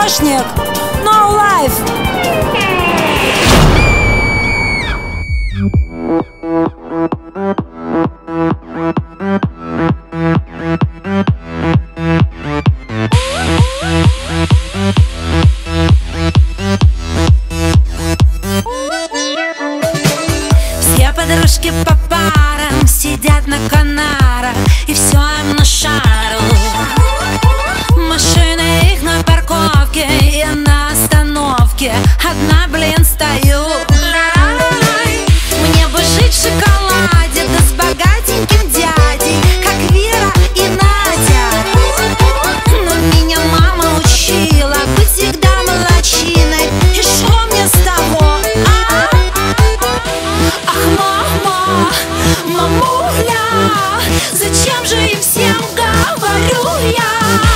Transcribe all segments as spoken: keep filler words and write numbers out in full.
Помощник, no life. Все подружки по парам сидят на канарах, и все им на шару. Машины их на парковке и на остановке. Одна, блин, стою. Мне бы жить в шоколаде, да с богатеньким дядей, как Вера и Надя. Но меня мама учила быть всегда молодчиной. И шо мне с того? А? Ах, мама, мамуля, зачем же им всем говорю я?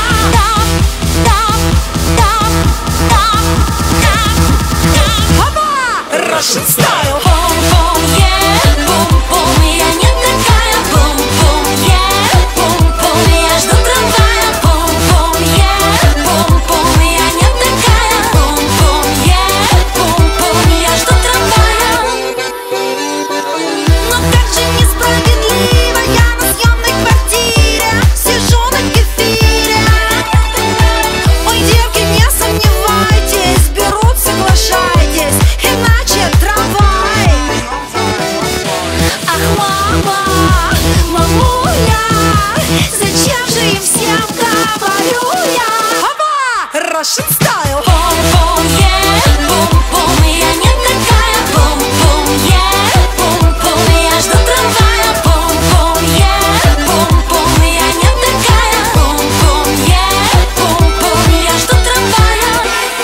Russian style. Бум-бум, yeah, бум-бум, я не такая. Бум-бум, yeah, бум-бум, я жду трамвая. Бум-бум, yeah, бум-бум, я не такая. Бум-бум, yeah, бум-бум, я жду трамвая. Но как же несправедливо, я на съемной квартире сижу на кефире. Ой, девки, не сомневайтесь, берут, соглашайтесь, иначе трамвай. Ах, мама, мамуля, зачем же им всем говорю я? Russian style. Бум-бум, yeah, бум-бум, я не такая. Бум-бум, yeah, бум-бум, я жду трамвая. Бум-бум, yeah, бум-бум, я не такая. Бум-бум, yeah, бум-бум, я жду трамвая.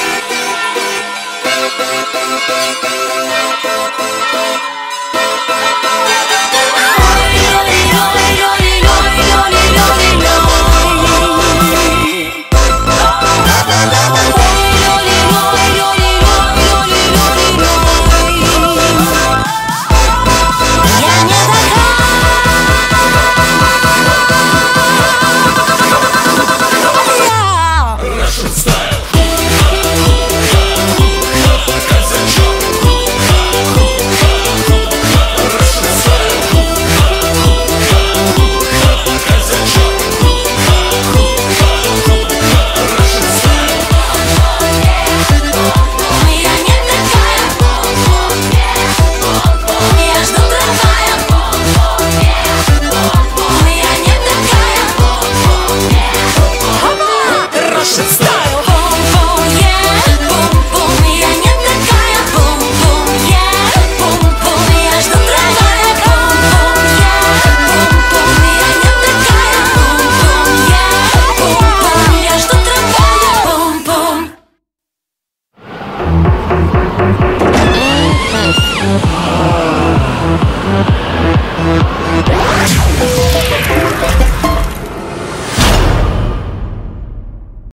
Russian style. Бум-бум, yeah, бум-бум, я не такая. Бум-бум, yeah, бум-бум, я жду трамвая. Бум-бум, yeah, бум-бум, я не такая. Бум-бум, yeah, бум-бум, я жду трамвая. Бум-бум.